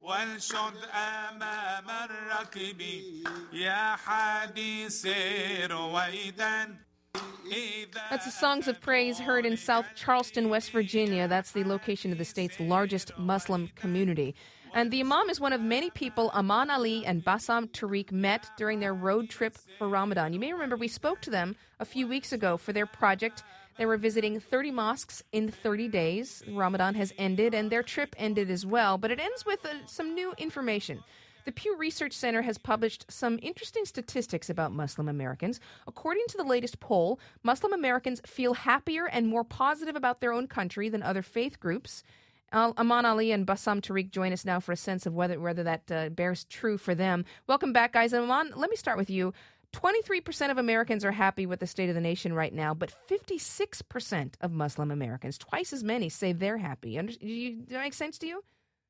والشد أمام الركب يا حديث رويدا. That's the songs of praise heard in South Charleston, West Virginia. That's the location of the state's largest Muslim community. And the Imam is one of many people Aman Ali and Bassam Tariq met during their road trip for Ramadan. You may remember we spoke to them a few weeks ago for their project. They were visiting 30 mosques in 30 days. Ramadan has ended, and their trip ended as well. But it ends with some new information. The Pew Research Center has published some interesting statistics about Muslim Americans. According to the latest poll, Muslim Americans feel happier and more positive about their own country than other faith groups. Aman Ali and Bassam Tariq join us now for a sense of whether that bears true for them. Welcome back, guys. Aman, let me start with you. 23% of Americans are happy with the state of the nation right now, but 56% of Muslim Americans, twice as many, say they're happy. Does that make sense to you?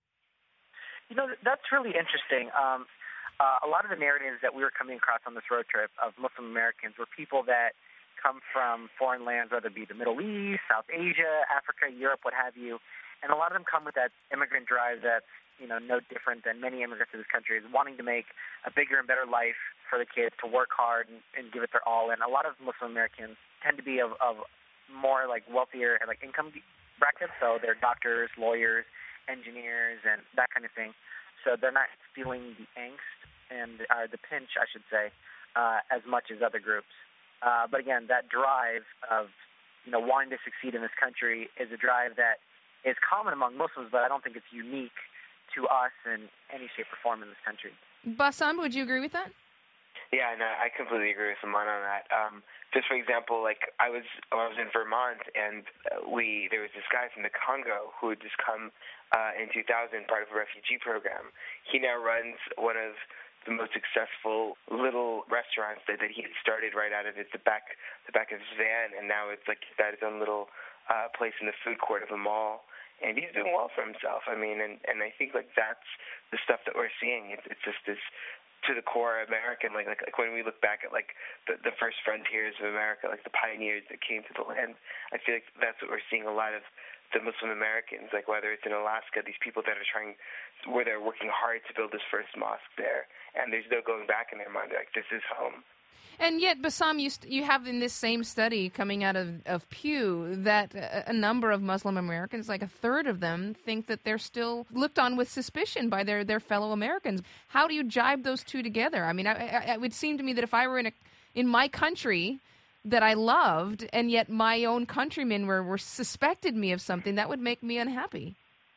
You know, that's really interesting. A lot of the narratives that we were coming across on this road trip of Muslim Americans were people that come from foreign lands, whether it be the Middle East, South Asia, Africa, Europe, what have you. And a lot of them come with that immigrant drive that's, no different than many immigrants to this country, is wanting to make a bigger and better life for the kids, to work hard and give it their all. And a lot of Muslim Americans tend to be of more like wealthier like income brackets, so they're doctors, lawyers, engineers, and that kind of thing. So they're not feeling the angst and the pinch, I should say, as much as other groups. But again, that drive of wanting to succeed in this country is a drive that is common among Muslims, but I don't think it's unique to us in any shape or form in this country. Bassam, would you agree with that? Yeah, no, I completely agree with Aman on that. Just for example, like I was in Vermont, and there was this guy from the Congo who had just come in 2000, part of a refugee program. He now runs one of the most successful little restaurants that he had started right out of the back of his van, and now it's like he's got his own little place in the food court of a mall. And he's doing well for himself. I mean, and I think like that's the stuff that we're seeing. It's just this to the core American, like when we look back at like the first frontiers of America, like the pioneers that came to the land. I feel like that's what we're seeing a lot of the Muslim Americans, like whether it's in Alaska, these people that are where they're working hard to build this first mosque there, and there's no going back in their mind. Like this is home. And yet, Bassam, you have in this same study coming out of Pew that a number of Muslim Americans, like a third of them, think that they're still looked on with suspicion by their fellow Americans. How do you jibe those two together? I mean, it would seem to me that if I were in my country that I loved, and yet my own countrymen were suspected me of something, that would make me unhappy.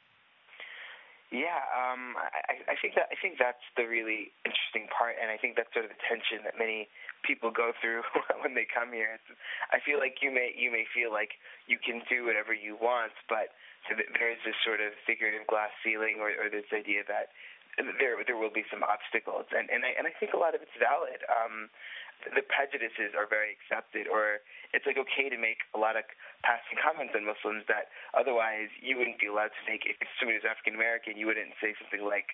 Yeah, I think that's the really interesting part, and I think that's sort of the tension that many people go through when they come here. I feel like you may feel like you can do whatever you want, but there is this sort of figurative glass ceiling, or this idea that there will be some obstacles, and I think a lot of it's valid. The prejudices are very accepted, or it's like okay to make a lot of passing comments on Muslims that otherwise you wouldn't be allowed to make. If somebody was African American, you wouldn't say something like,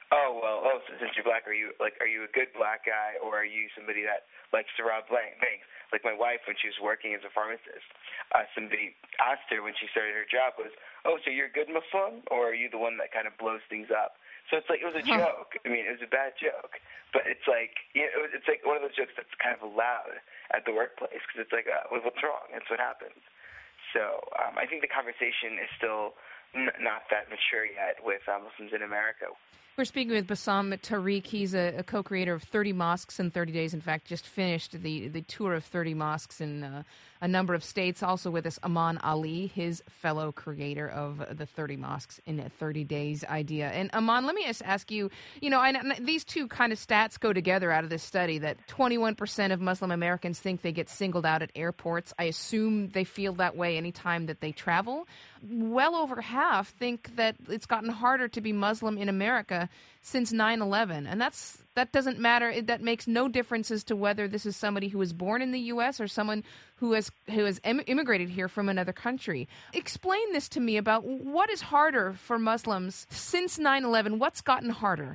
so since you're black, are you a good black guy, or are you somebody that likes to rob banks? Like my wife, when she was working as a pharmacist, somebody asked her when she started her job was, so you're a good Muslim, or are you the one that kind of blows things up? So it's like it was a joke. I mean, it was a bad joke, but it's like it's like one of those jokes that's kind of allowed at the workplace because it's like, what's wrong? That's what happens. So I think the conversation is still not that mature yet with Muslims in America. We're speaking with Bassam Tariq. He's a co-creator of 30 Mosques in 30 Days. In fact, just finished the tour of 30 mosques in a number of states. Also with us, Aman Ali, his fellow creator of the 30 Mosques in 30 Days idea. And Aman, let me just ask you, these two kind of stats go together out of this study that 21% of Muslim Americans think they get singled out at airports. I assume they feel that way anytime that they travel. Well over half think that it's gotten harder to be Muslim in America since 9/11, and that doesn't matter. That makes no difference as to whether this is somebody who was born in the U.S. or someone who has immigrated here from another country. Explain this to me about what is harder for Muslims since 9/11. What's gotten harder?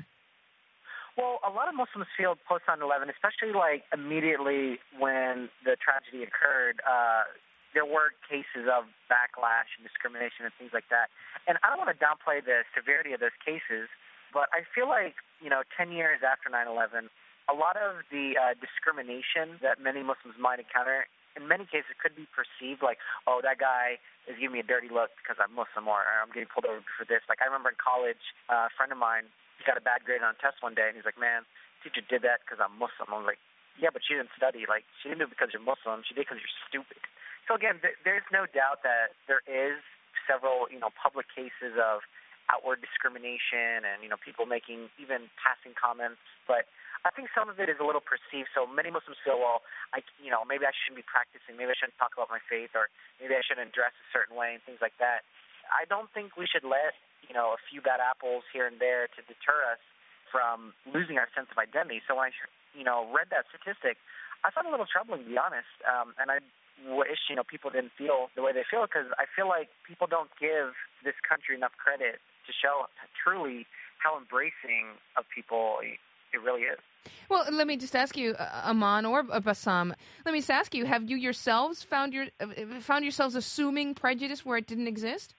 Well, a lot of Muslims feel post 9/11, especially like immediately when the tragedy occurred. There were cases of backlash and discrimination and things like that. And I don't want to downplay the severity of those cases, But I feel like, 10 years after 9/11, a lot of the discrimination that many Muslims might encounter, in many cases, could be perceived like, oh, that guy is giving me a dirty look because I'm Muslim, or I'm getting pulled over for this. Like, I remember in college, a friend of mine, he got a bad grade on a test one day, and he's like, man, teacher did that because I'm Muslim. I was like, yeah, but she didn't study. Like, she didn't do it because you're Muslim. She did it because you're stupid. So, again, there's no doubt that there is several, public cases of outward discrimination and, people making even passing comments. But I think some of it is a little perceived. So many Muslims feel, well, maybe I shouldn't be practicing. Maybe I shouldn't talk about my faith, or maybe I shouldn't dress a certain way and things like that. I don't think we should let, a few bad apples here and there to deter us from losing our sense of identity. So when I, read that statistic, I found it a little troubling, to be honest. And I wish, people didn't feel the way they feel, because I feel like people don't give this country enough credit to show truly how embracing of people it really is. Well, let me just ask you, Aman or Bassam, let me just ask you, have you yourselves found yourselves assuming prejudice where it didn't exist?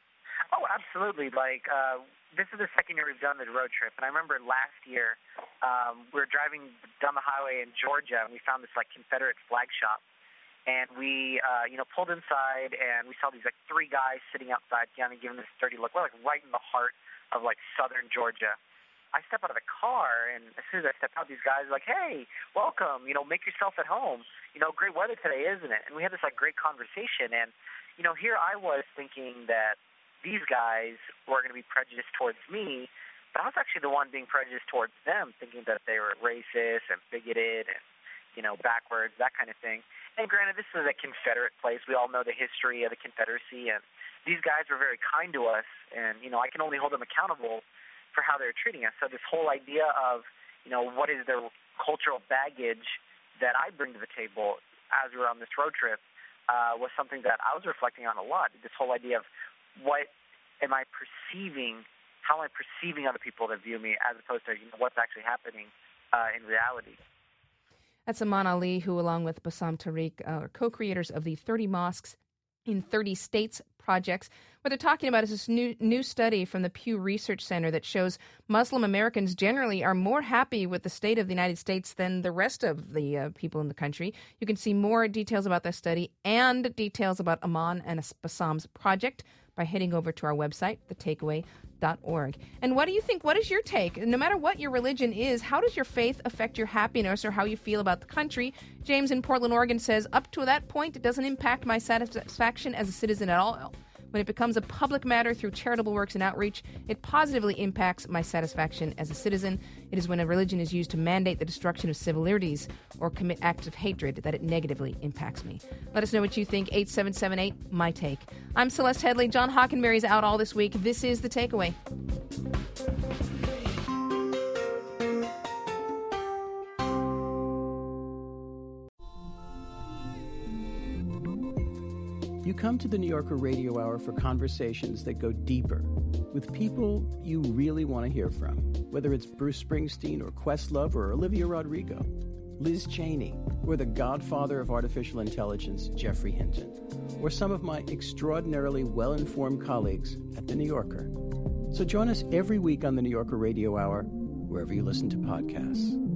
Oh, absolutely. Like, this is the second year we've done the road trip, and I remember last year we were driving down the highway in Georgia, and we found this, Confederate flag shop. And we, pulled inside, and we saw these, three guys sitting outside, giving this dirty look. We're, right in the heart of, southern Georgia. I step out of the car, and as soon as I step out, these guys are like, hey, welcome, make yourself at home. Great weather today, isn't it? And we had this, great conversation. And, here I was thinking that these guys were going to be prejudiced towards me, but I was actually the one being prejudiced towards them, thinking that they were racist and bigoted and, backwards, that kind of thing. And granted, this is a Confederate place. We all know the history of the Confederacy, and these guys were very kind to us, and, I can only hold them accountable for how they're treating us. So this whole idea of, what is their cultural baggage that I bring to the table as we were on this road trip was something that I was reflecting on a lot. This whole idea of what am I perceiving, how am I perceiving other people that view me, as opposed to, what's actually happening in reality. That's Aman Ali, who, along with Bassam Tariq, are co-creators of the 30 Mosques in 30 States projects. What they're talking about is this new study from the Pew Research Center that shows Muslim Americans generally are more happy with the state of the United States than the rest of the people in the country. You can see more details about this study and details about Aman and Bassam's project by heading over to our website, thetakeaway.org. And what do you think? What is your take? No matter what your religion is, how does your faith affect your happiness or how you feel about the country? James in Portland, Oregon says, up to that point, it doesn't impact my satisfaction as a citizen at all. When it becomes a public matter through charitable works and outreach, it positively impacts my satisfaction as a citizen. It is when a religion is used to mandate the destruction of civil liberties or commit acts of hatred that it negatively impacts me. Let us know what you think. 8778, My Take. I'm Celeste Headley. John Hockenberry's out all this week. This is The Takeaway. You come to the New Yorker Radio Hour for conversations that go deeper with people you really want to hear from, whether it's Bruce Springsteen or Questlove or Olivia Rodrigo, Liz Cheney, or the godfather of artificial intelligence, Jeffrey Hinton, or some of my extraordinarily well-informed colleagues at The New Yorker. So join us every week on the New Yorker Radio Hour, wherever you listen to podcasts.